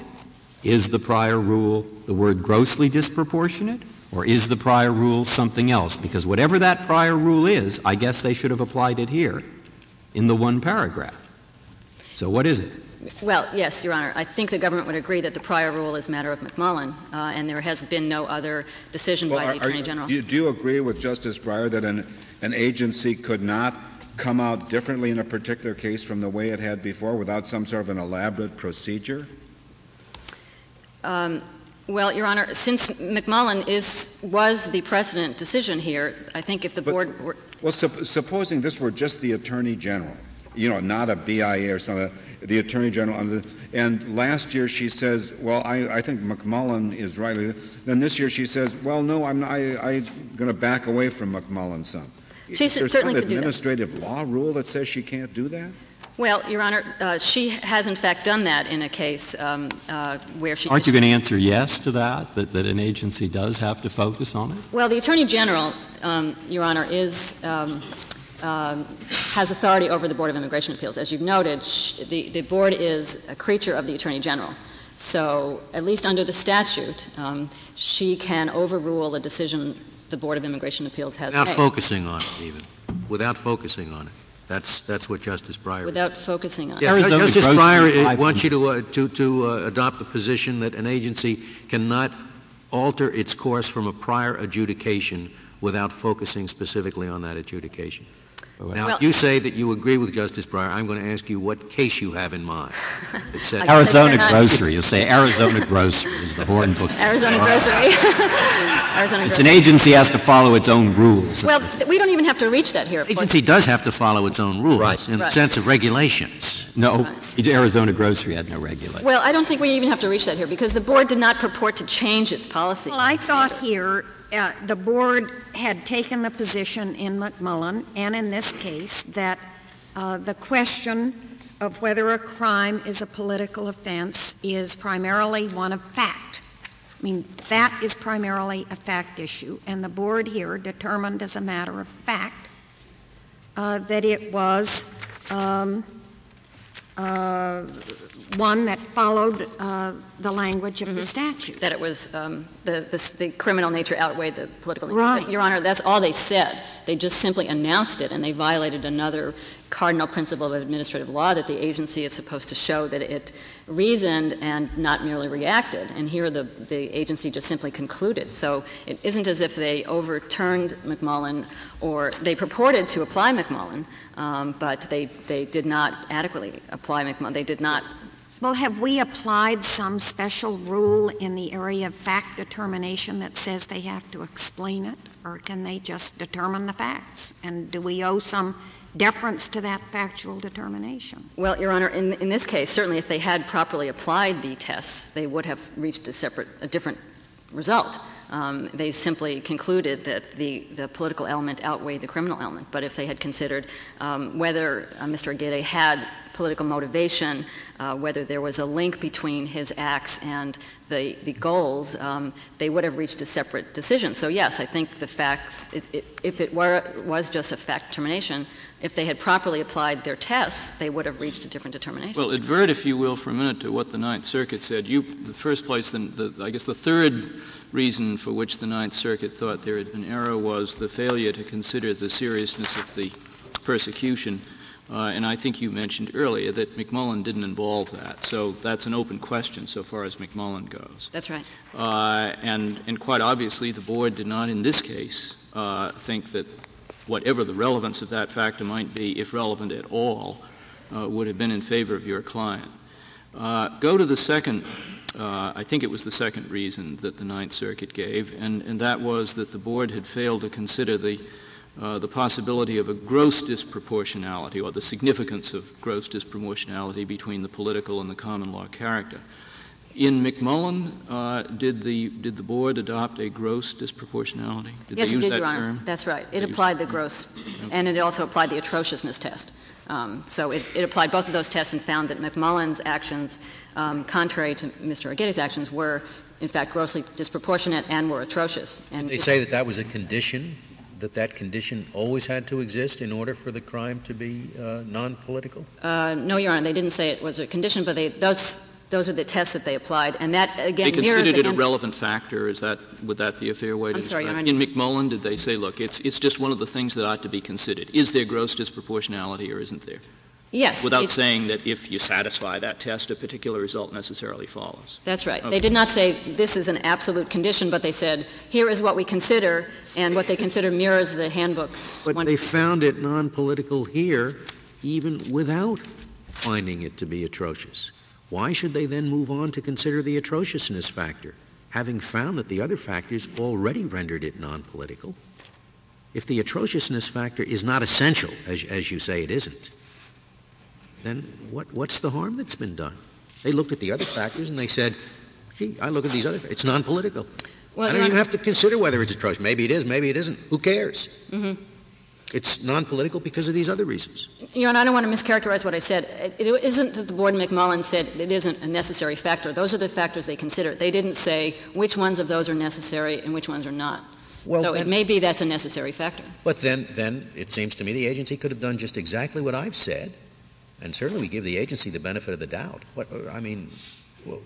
Is the prior rule the word grossly disproportionate? Or is the prior rule something else? Because whatever that prior rule is, I guess they should have applied it here. in the one paragraph. So what is it? Well, yes, Your Honor. I think the government would agree that the prior rule is a matter of McMullen, uh, and there has been no other decision Well, by are- the Attorney are- General. Do you, do you agree with Justice Breyer that an, an agency could not come out differently in a particular case from the way it had before without some sort of an elaborate procedure? Um, well, Your Honor, since McMullen is was the precedent decision here, I think if the But- board were Well, sup- supposing this were just the Attorney General, you know, not a B I A or something, the Attorney General, under- and last year she says, well, I, I think McMullen is right. Then this year she says, well, no, I'm, I, I'm going to back away from McMullen some. She Is there certainly some could do that. administrative law rule that says she can't do that? Well, Your Honor, uh, she has in fact done that in a case um, uh, where she. Aren't you going to answer yes to that, that, that an agency does have to focus on it? Well, the Attorney General, um, Your Honor, is um, um, has authority over the Board of Immigration Appeals. As you've noted, sh- the, the board is a creature of the Attorney General. So, at least under the statute, um, she can overrule the decision the Board of Immigration Appeals has Without made. focusing on it, even. Without focusing on it. That's, that's what Justice Breyer... Without focusing on it. Yes, Arizona Justice grows Breyer to uh, five wants you to, uh, to, to uh, adopt the position that an agency cannot alter its course from a prior adjudication without focusing specifically on that adjudication. Now, Well- if you say that you agree with Justice Breyer, I'm going to ask you what case you have in mind. that said- I- Arizona they're not- Grocery. You'll say Arizona Grocery is the Horn book. Arizona Grocery. Arizona It's an Grocery. agency has to follow its own rules. Well, we don't even have to reach that here. Of course. agency does have to follow its own rules Right. in the Right. sense of regulations. No, Arizona Grocery had no regulation. Well, I don't think we even have to reach that here because the board did not purport to change its policy. Well, I thought here uh, the board had taken the position in McMullen and in this case that uh, the question of whether a crime is a political offense is primarily one of fact. I mean, that is primarily a fact issue, and the board here determined as a matter of fact uh, that it was um, uh, one that followed uh, the language of the statute. That it was um, the, the, the criminal nature outweighed the political nature. Right. But, Your Honor, that's all they said. They just simply announced it, and they violated another cardinal principle of administrative law that the agency is supposed to show that it reasoned and not merely reacted. And here the, the agency just simply concluded. So it isn't as if they overturned McMullen or they purported to apply McMullen, um, but they, they did not adequately apply McMullen. They did not. Well, have we applied some special rule in the area of fact determination that says they have to explain it, or can they just determine the facts? And do we owe some deference to that factual determination? Well, Your Honor, in, in this case, certainly if they had properly applied the tests, they would have reached a separate, a different result. Um, they simply concluded that the, the political element outweighed the criminal element. But if they had considered um, whether uh, Mister Aguirre had political motivation, uh, whether there was a link between his acts and the, the goals, um, they would have reached a separate decision. So yes, I think the facts, it, it, if it were, was just a fact determination, if they had properly applied their tests, they would have reached a different determination. Well, advert, if you will, for a minute to what the Ninth Circuit said. You, the first place, the, the, I guess the third reason for which the Ninth Circuit thought there had been error was the failure to consider the seriousness of the persecution. Uh, and I think you mentioned earlier that McMullen didn't involve that. So that's an open question so far as McMullen goes. That's right. Uh, and, and quite obviously, the Board did not in this case uh, think that whatever the relevance of that factor might be, if relevant at all, uh, would have been in favor of your client. Uh, go to the second, uh, I think it was the second reason that the Ninth Circuit gave, and, and that was that the Board had failed to consider the Uh, the possibility of a gross disproportionality or the significance of gross disproportionality between the political and the common law character. In McMullen, uh, did the did the board adopt a gross disproportionality? Did Yes, they it use did, that Your Honor. term? That's right. It They applied used- the gross, and it also applied the atrociousness test. Um, so it, it applied both of those tests and found that McMullen's actions, um, contrary to Mister Aguirre's actions, were in fact grossly disproportionate and were atrocious. And They say that that was a condition, that that condition always had to exist in order for the crime to be uh, non-political? Uh, no, Your Honor, they didn't say it was a condition, but they, those Those are the tests that they applied, and that, again, they mirrors considered the it a hand- relevant factor. Is that, would that be a fair way to I'm sorry, describe Your it? In McMullen, did they say, look, it's, it's just one of the things that ought to be considered. Is there gross disproportionality or isn't there? Yes. Without it- saying that if you satisfy that test, a particular result necessarily follows. That's right. Okay. They did not say this is an absolute condition, but they said, here is what we consider, and what they consider mirrors the handbook's. But one- they found it non-political here, even without finding it to be atrocious. Why should they then move on to consider the atrociousness factor, having found that the other factors already rendered it non-political? If the atrociousness factor is not essential, as, as you say it isn't, then what, what's the harm that's been done? They looked at the other factors and they said, gee, I look at these other, it's non-political. Well, I don't Your even Honor- have to consider whether it's atrocious. Maybe it is, maybe it isn't. Who cares? Mhm. It's non-political because of these other reasons. Your Honor, I don't want to mischaracterize what I said. It, it isn't that the board in McMullen said it isn't a necessary factor. Those are the factors they consider. They didn't say which ones of those are necessary and which ones are not. Well, so then- it may be that's a necessary factor. But then, then it seems to me the agency could have done just exactly what I've said, and certainly we give the agency the benefit of the doubt. What, I mean, well,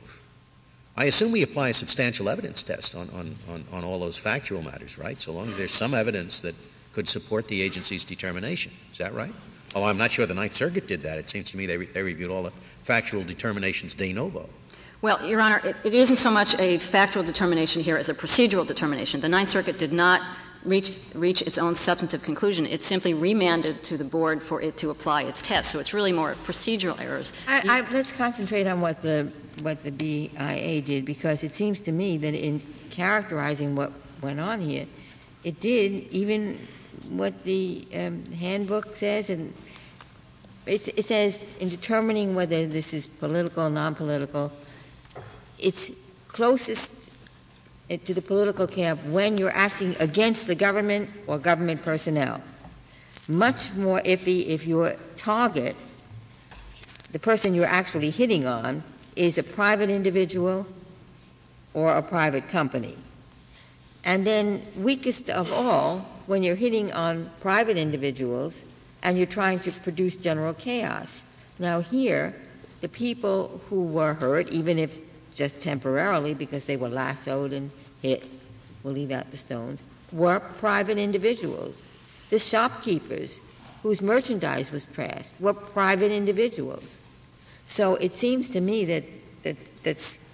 I assume we apply a substantial evidence test on, on, on, on all those factual matters, right? So long as there's some evidence that could support the agency's determination. Is that right? Oh, I'm not sure the Ninth Circuit did that. It seems to me they, re- they reviewed all the factual determinations de novo. Well, Your Honor, it, it isn't so much a factual determination here as a procedural determination. The Ninth Circuit did not reach, reach its own substantive conclusion. It simply remanded to the board for it to apply its test. So it's really more procedural errors. I, I, let's concentrate on what the what the B I A did, because it seems to me that in characterizing what went on here, it did even what the um, handbook says, and it, it says in determining whether this is political or non-political, it's closest to the political camp when you're acting against the government or government personnel. Much more iffy if your target, the person you're actually hitting on, is a private individual or a private company. And then weakest of all, when you're hitting on private individuals and you're trying to produce general chaos. Now here, the people who were hurt, even if just temporarily because they were lassoed and hit, we'll leave out the stones, were private individuals. The shopkeepers whose merchandise was trashed were private individuals. So it seems to me that, that that's,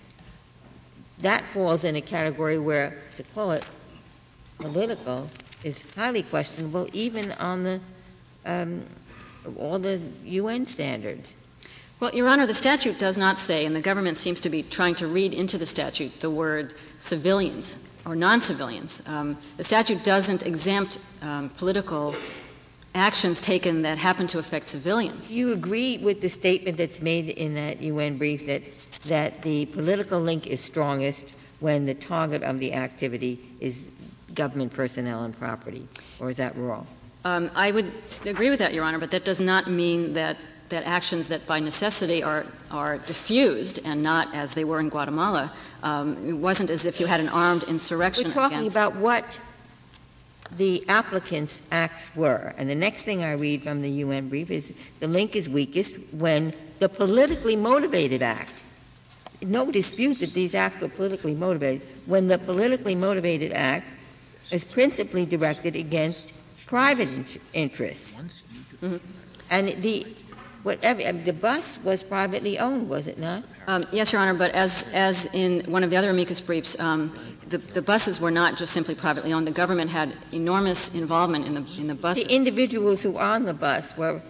that falls in a category where, to call it political, is highly questionable, even on the um, all the U N standards. Well, Your Honor, the statute does not say, and the government seems to be trying to read into the statute the word civilians or non-civilians. Um, the statute doesn't exempt um, political actions taken that happen to affect civilians. Do you agree with the statement that's made in that U N brief that, that the political link is strongest when the target of the activity is government personnel and property, or is that wrong? Um, I would agree with that, Your Honor, but that does not mean that that actions that by necessity are, are diffused and not as they were in Guatemala. Um, it wasn't as if you had an armed insurrection We're talking against... about what the applicants' acts were. And the next thing I read from the U N brief is the link is weakest when the politically motivated act, no dispute that these acts were politically motivated, when the politically motivated act is principally directed against private in- interests. Mm-hmm. And the whatever I mean, the bus was privately owned, was it not? Um, yes, Your Honor, but as, as in one of the other amicus briefs, um, the, the buses were not just simply privately owned. The government had enormous involvement in the, in the buses. The individuals who were on the bus were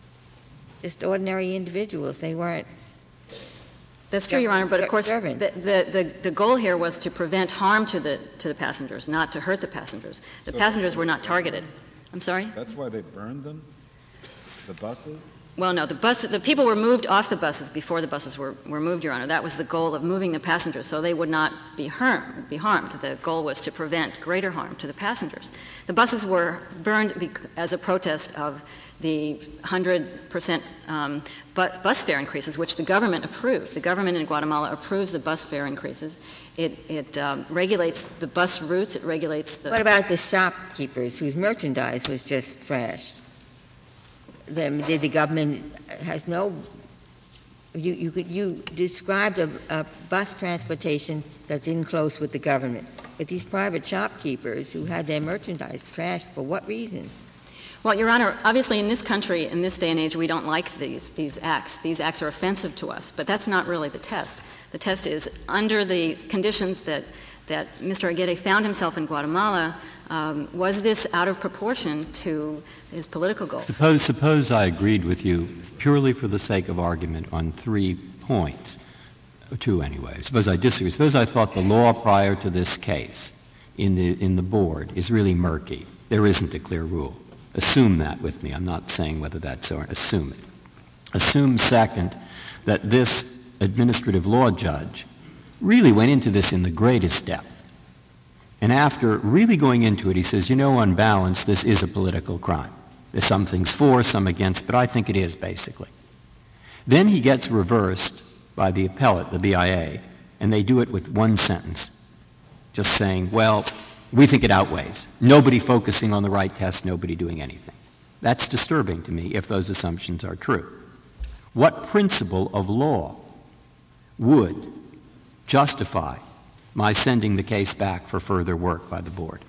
just ordinary individuals. They weren't. That's true, Your Honor, but of course the, Servant. the, the, the goal here was to prevent harm to the, to the passengers, not to hurt the passengers. The passengers were not targeted. I'm sorry? That's why they burned them? The buses? Well, no, the bus, the people were moved off the buses before the buses were, were moved, Your Honor. That was the goal of moving the passengers, so they would not be, harm, be harmed. The goal was to prevent greater harm to the passengers. The buses were burned bec- as a protest of the one hundred percent um, bu- bus fare increases, which the government approved. The government in Guatemala approves the bus fare increases. It, it um, regulates the bus routes. It regulates the... What about the shopkeepers whose merchandise was just trashed? The, the, the government has no You, you, could, you described a, a bus transportation that's in close with the government. But these private shopkeepers who had their merchandise trashed, for what reason? Well, Your Honor, obviously in this country, in this day and age, we don't like these, these acts. These acts are offensive to us, but that's not really the test. The test is, under the conditions that, that Mister Aguirre found himself in Guatemala, um, was this out of proportion to his political goals? Suppose, suppose I agreed with you purely for the sake of argument on three points, two anyway. Suppose I disagree. Suppose I thought the law prior to this case in the, in the board is really murky. There isn't a clear rule. Assume that with me. I'm not saying whether that's so. Assume it. Assume, second, that this administrative law judge really went into this in the greatest depth. And after really going into it, he says, you know, on balance, this is a political crime. There's some things for, some against, but I think it is, basically. Then he gets reversed by the appellate, the B I A, and they do it with one sentence, just saying, well, we think it outweighs. Nobody focusing on the right test, nobody doing anything. That's disturbing to me if those assumptions are true. What principle of law would justify my sending the case back for further work by the board?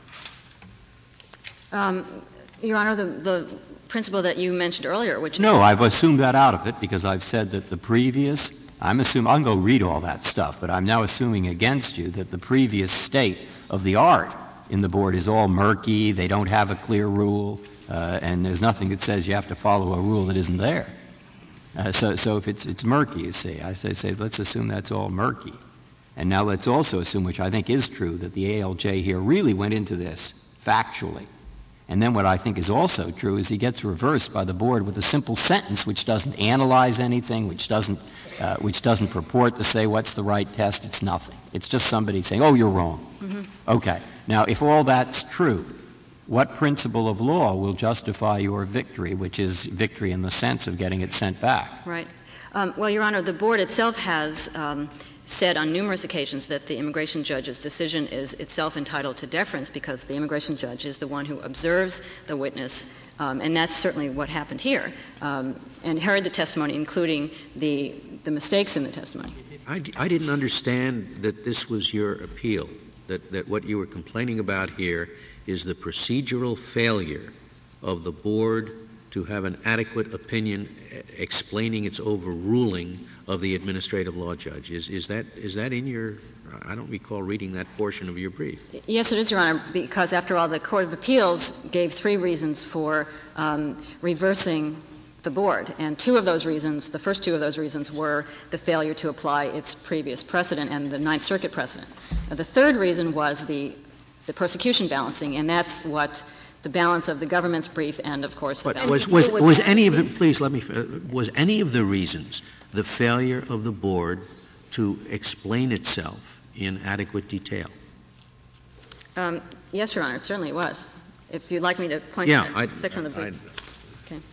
Um, Your Honor, the, the principle that you mentioned earlier, which No, I've assumed that out of it because I've said that the previous, I'm assuming, I'll go read all that stuff, but I'm now assuming against you that the previous state of the art in the board is all murky, they don't have a clear rule, uh, and there's nothing that says you have to follow a rule that isn't there. Uh, so, so if it's, it's murky, you see, I say, say, let's assume that's all murky. And now let's also assume, which I think is true, that the A L J here really went into this factually. And then what I think is also true is he gets reversed by the board with a simple sentence which doesn't analyze anything, which doesn't, uh, which doesn't purport to say what's the right test. It's nothing. It's just somebody saying, oh, you're wrong. Mm-hmm. Okay. Now, if all that's true, what principle of law will justify your victory, which is victory in the sense of getting it sent back? Right. Um, well, Your Honor, the board itself has um, said on numerous occasions that the immigration judge's decision is itself entitled to deference because the immigration judge is the one who observes the witness, um, and that's certainly what happened here, um, and heard the testimony, including the, the mistakes in the testimony. I, I didn't understand that this was your appeal, that, that what you were complaining about here is the procedural failure of the board to have an adequate opinion explaining its overruling of the administrative law judge. Is, is, that, is that in your – I don't recall reading that portion of your brief. Yes, it is, Your Honor, because after all, the Court of Appeals gave three reasons for um, reversing the board, and two of those reasons, the first two of those reasons were the failure to apply its previous precedent and the Ninth Circuit precedent. Now, the third reason was the, the persecution balancing, and that's what the balance of the government's brief and, of course, the but balance. was, was, was any of the – please let me – was any of the reasons the failure of the board to explain itself in adequate detail? Um, yes, Your Honor, it certainly was. If you'd like me to point yeah, to that I'd, section of the I'd, brief. Okay.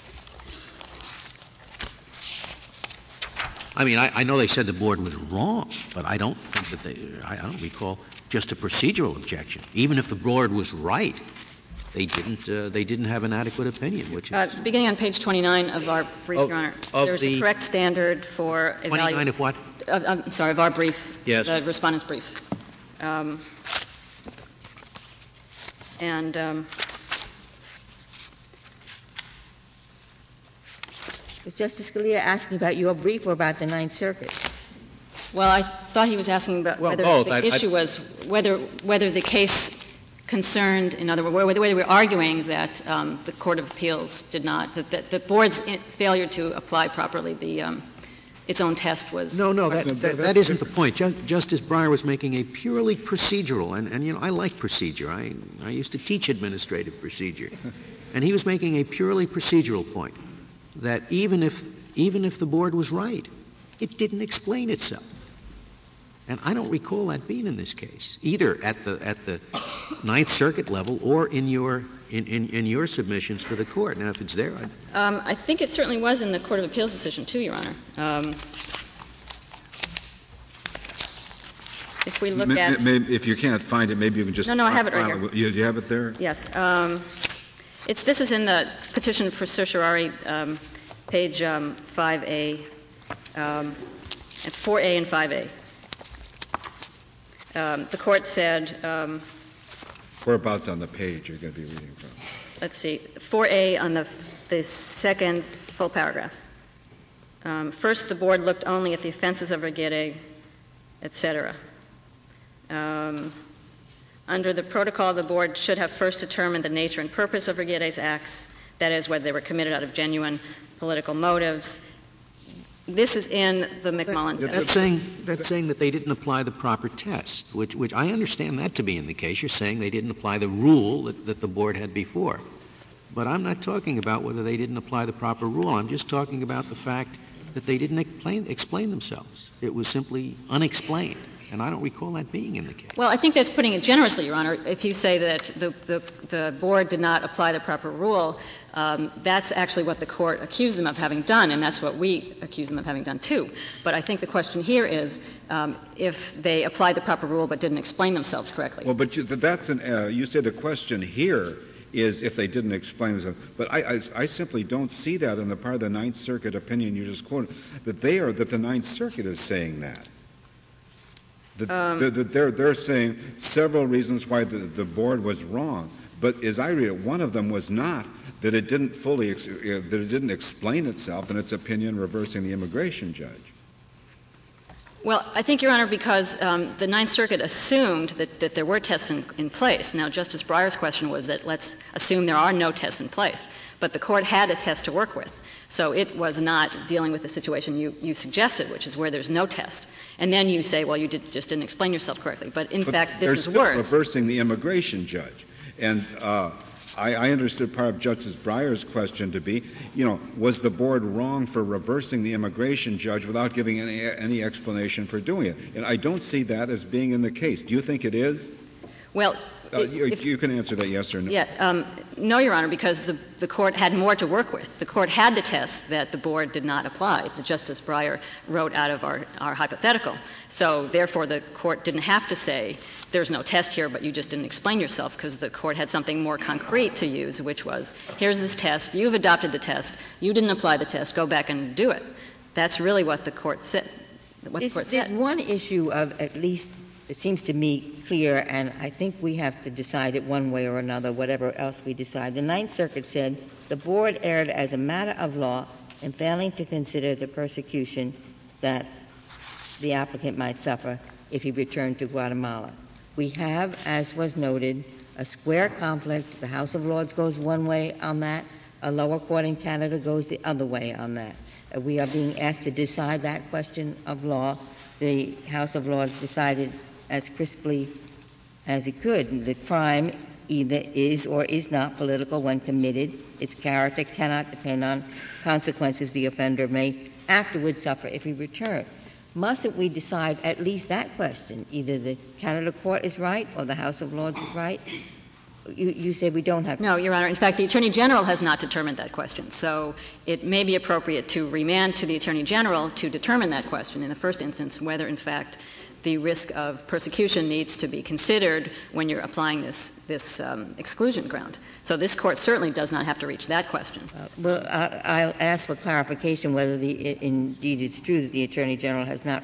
I mean, I, I know they said the board was wrong, but I don't think that they – I don't recall just a procedural objection. Even if the board was right, they didn't uh, they didn't have an adequate opinion, which is Uh, it's beginning on page twenty-nine of our brief, Of- Your Honor. of There's the- a correct standard for twenty-nine evaluating. of what? Of, I'm sorry, of our brief. Yes. The respondent's brief. Um, and um, Was Justice Scalia asking about your brief or about the Ninth Circuit? well, I thought he was asking about Well, whether both. the I- I- issue was whether whether the case concerned, in other words, whether, whether we're arguing that um, the Court of Appeals did not, that, that the board's in- failure to apply properly the um, its own test was. No, no, that, that, that isn't the point. Ju- Justice Breyer was making a purely procedural, and, and you know, I like procedure. I, I used to teach administrative procedure. And he was making a purely procedural point, that even if, even if the board was right, it didn't explain itself. And I don't recall that being in this case, either at the, at the Ninth Circuit level or in your, in, in, in your submissions to the Court. Now, if it's there, I'd Um, I think it certainly was in the Court of Appeals decision, too, Your Honor. Um, if we look M- at... m- If you can't find it, maybe you can just... No, no, I have it right file here. You, you have it there? Yes. Um, it's, this is in the petition for certiorari, um, page um, five A, um, at four A and five A. Um, the court said, um, Whereabouts on the page you're going to be reading from? let's see, four A on the, the second full paragraph. Um, first, the board looked only at the offenses of Regueira, et cetera. Um, under the protocol, the board should have first determined the nature and purpose of Regueira's acts, that is, whether they were committed out of genuine political motives. This is in the McMullen That, test. that's saying that's saying that they didn't apply the proper test, which which I understand that to be in the case. You're saying they didn't apply the rule that, that the board had before. But I'm not talking about whether they didn't apply the proper rule. I'm just talking about the fact that they didn't explain, explain themselves. It was simply unexplained. And I don't recall that being in the case. Well, I think that's putting it generously, Your Honor. If you say that the, the, the board did not apply the proper rule, um, that's actually what the court accused them of having done, and that's what we accuse them of having done too. But I think the question here is um, if they applied the proper rule but didn't explain themselves correctly. Well, but you, that's an, uh, you say the question here is if they didn't explain themselves. But I, I, I simply don't see that in the part of the Ninth Circuit opinion you just quoted, that they are, that the Ninth Circuit is saying that. The, Um, the, the, they're, they're saying several reasons why the, the board was wrong, but as I read it, one of them was not that it didn't fully, ex- uh, that it didn't explain itself in its opinion reversing the immigration judge. Well, I think, Your Honor, because um, the Ninth Circuit assumed that, that there were tests in, in place. Now, Justice Breyer's question was that let's assume there are no tests in place. But the court had a test to work with. So it was not dealing with the situation you, you suggested, which is where there's no test. And then you say, well, you did, just didn't explain yourself correctly. But in But fact, they're this is still worse. reversing the immigration judge. And uh, I, I understood part of Justice Breyer's question to be, you know, was the board wrong for reversing the immigration judge without giving any, any explanation for doing it? And I don't see that as being in the case. Do you think it is? Well, Uh, you, if, you can answer that yes or no. yeah, um, no, Your Honor, because the, the court had more to work with. The court had the test that the board did not apply, that Justice Breyer wrote out of our, our hypothetical. So therefore, the court didn't have to say, there's no test here, but you just didn't explain yourself, because the court had something more concrete to use, which was, here's this test, you've adopted the test, you didn't apply the test, go back and do it. That's really what the court said. What There's, the court there's said. one issue of at least, it seems to me clear, and I think we have to decide it one way or another, whatever else we decide. The Ninth Circuit said the board erred as a matter of law in failing to consider the persecution that the applicant might suffer if he returned to Guatemala. We have, as was noted, a square conflict. The House of Lords goes one way on that. A lower court in Canada goes the other way on that. Uh, we are being asked to decide that question of law. The House of Lords decided as crisply as it could. The crime either is or is not political when committed. Its character cannot depend on consequences the offender may afterwards suffer if he returned. Mustn't we decide at least that question? Either the Canada court is right or the House of Lords is right? You, you say we don't have to. No, Your Honor. In fact, the Attorney General has not determined that question. So it may be appropriate to remand to the Attorney General to determine that question in the first instance, whether in fact the risk of persecution needs to be considered when you're applying this, this um, exclusion ground. So this Court certainly does not have to reach that question. Uh, well, I, I'll ask for clarification whether the, it, indeed it's true that the Attorney General has not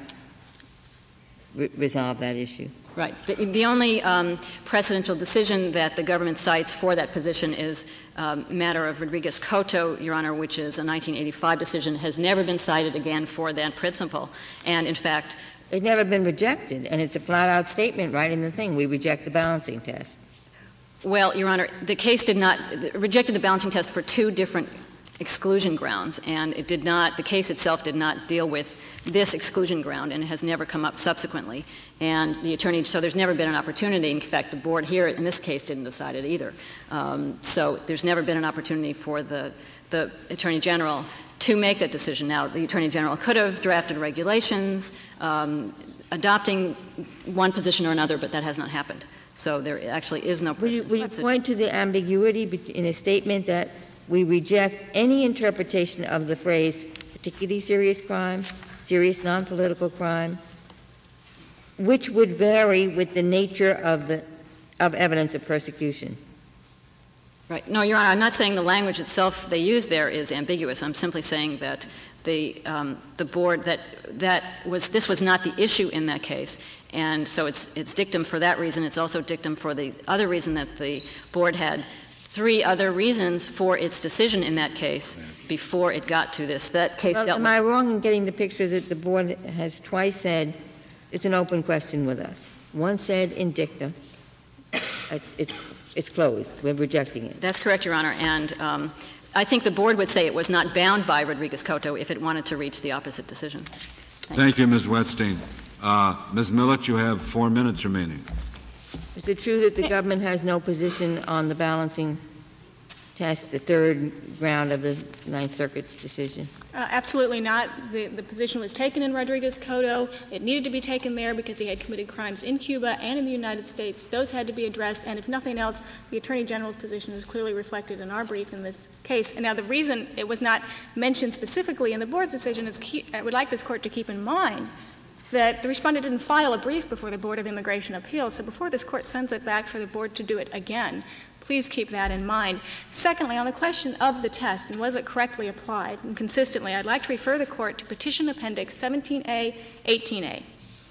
re- resolved that issue. Right. The, the only um, precedential decision that the government cites for that position is um, a matter of Rodriguez-Coto, Your Honor, which is a nineteen eighty-five decision, has never been cited again for that principle. And in fact, It's never been rejected, and it's a flat-out statement right in the thing. We reject the balancing test. well, Your Honor, the case did not rejected the balancing test for two different exclusion grounds, and it did not. The case itself did not deal with this exclusion ground, and it has never come up subsequently. And the attorney, so there's never been an opportunity. In fact, the board here in this case didn't decide it either. Um, so there's never been an opportunity for the the Attorney General to make that decision. Now, the Attorney General could have drafted regulations um, adopting one position or another, but that has not happened. So there actually is no Will you, precedent. will you point to the ambiguity in a statement that we reject any interpretation of the phrase particularly serious crime, serious non-political crime, which would vary with the nature of the of evidence of persecution? Right. No, Your Honor, I'm not saying the language itself they use there is ambiguous. I'm simply saying that the um, the board that that was this was not the issue in that case, and so it's it's dictum for that reason. It's also dictum for the other reason that the board had three other reasons for its decision in that case before it got to this. That case well, dealt am with. I wrong in getting the picture that the board has twice said it's an open question with us? One said in dicta, uh, it's it's closed. We're rejecting it. That's correct, Your Honor, and. Um, I think the board would say it was not bound by Rodriguez-Coto if it wanted to reach the opposite decision. Thank, Thank you, Miz Wetstein. Uh, Miz Millett, you have four minutes remaining. Is it true that the government has no position on the balancing test, the third ground of the Ninth Circuit's decision? Uh, absolutely not. The, the position was taken in Rodriguez-Coto. It needed to be taken there because he had committed crimes in Cuba and in the United States. Those had to be addressed, and if nothing else, the Attorney General's position is clearly reflected in our brief in this case. And now the reason it was not mentioned specifically in the Board's decision is keep, I would like this Court to keep in mind that the respondent didn't file a brief before the Board of Immigration Appeals, so before this Court sends it back for the Board to do it again, please keep that in mind. Secondly, on the question of the test and was it correctly applied and consistently, I'd like to refer the Court to Petition Appendix seventeen A, eighteen A,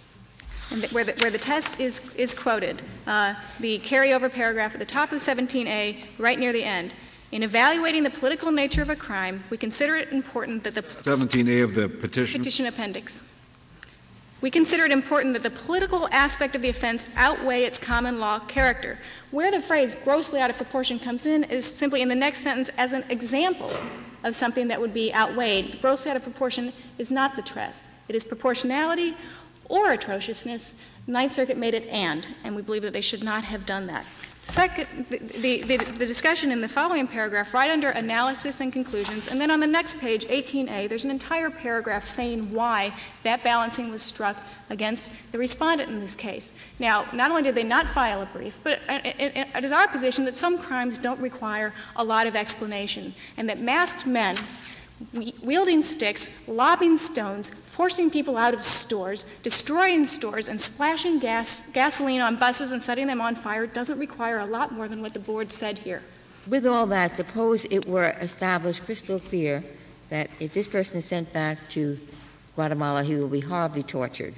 and where, the, where the test is, is quoted, uh, the carryover paragraph at the top of seventeen A, right near the end. In evaluating the political nature of a crime, we consider it important that the seventeen A of the petition. Petition Appendix. We consider it important that the political aspect of the offense outweigh its common law character. Where the phrase grossly out of proportion comes in is simply in the next sentence as an example of something that would be outweighed. Grossly out of proportion is not the test. It is proportionality or atrociousness. The Ninth Circuit made it and, and we believe that they should not have done that. Second, the, the, the discussion in the following paragraph, right under analysis and conclusions, and then on the next page, eighteen A, there's an entire paragraph saying why that balancing was struck against the respondent in this case. Now, not only did they not file a brief, but it, it, it is our position that some crimes don't require a lot of explanation, and that masked men wielding sticks, lobbing stones, forcing people out of stores, destroying stores, and splashing gas, gasoline on buses and setting them on fire doesn't require a lot more than what the board said here. With all that, suppose it were established crystal clear that if this person is sent back to Guatemala, he will be horribly tortured.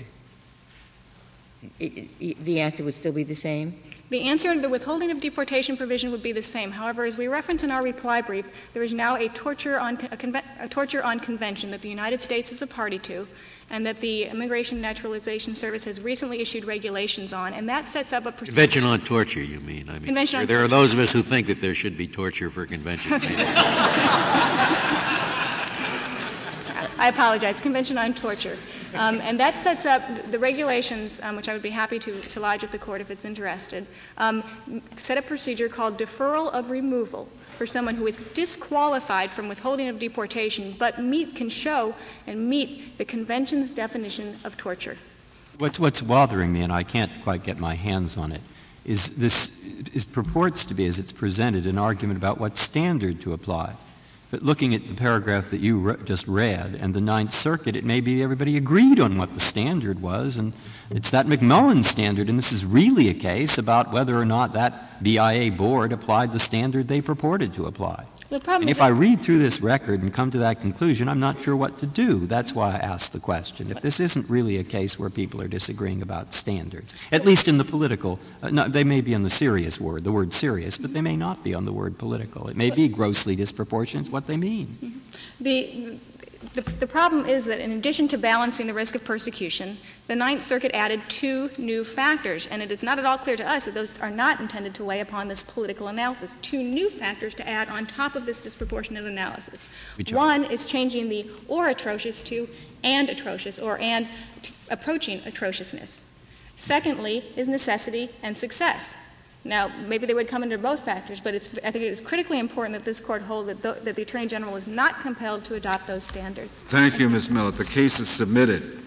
It, it, the answer would still be the same? The answer to the withholding of deportation provision would be the same. However, as we reference in our reply brief, there is now a torture on, a conve- a torture on convention that the United States is a party to, and that the Immigration and Naturalization Service has recently issued regulations on, and that sets up a procedure. Convention on torture, you mean? I mean, Convention on there torture. are those of us who think that there should be torture for convention. I apologize. Convention on Torture. Um, and that sets up the regulations, um, which I would be happy to, to lodge with the Court if it's interested, um, set a procedure called deferral of removal for someone who is disqualified from withholding of deportation but meet, can show and meet the Convention's definition of torture. What's, what's bothering me, and I can't quite get my hands on it, is this is purports to be, as it's presented, an argument about what standard to apply. But looking at the paragraph that you re- just read and the Ninth Circuit, it may be everybody agreed on what the standard was, and it's that McMullen standard, and this is really a case about whether or not that B I A board applied the standard they purported to apply. The problem And is if I read through this record and come to that conclusion, I'm not sure what to do. That's why I asked the question. If this isn't really a case where people are disagreeing about standards, at least in the political, uh, no, they may be on the serious word, the word serious, but they may not be on the word political. It may be grossly disproportionate. It's what they mean. The, the, the problem is that in addition to balancing the risk of persecution, the Ninth Circuit added two new factors, and it is not at all clear to us that those are not intended to weigh upon this political analysis. Two new factors to add on top of this disproportionate analysis. One is changing the or atrocious to and atrocious, or and t- approaching atrociousness. Secondly is necessity and success. Now, maybe they would come under both factors, but it's, I think it is critically important that this Court hold that, th- that the Attorney General is not compelled to adopt those standards. Thank you, Miz Millett. The case is submitted.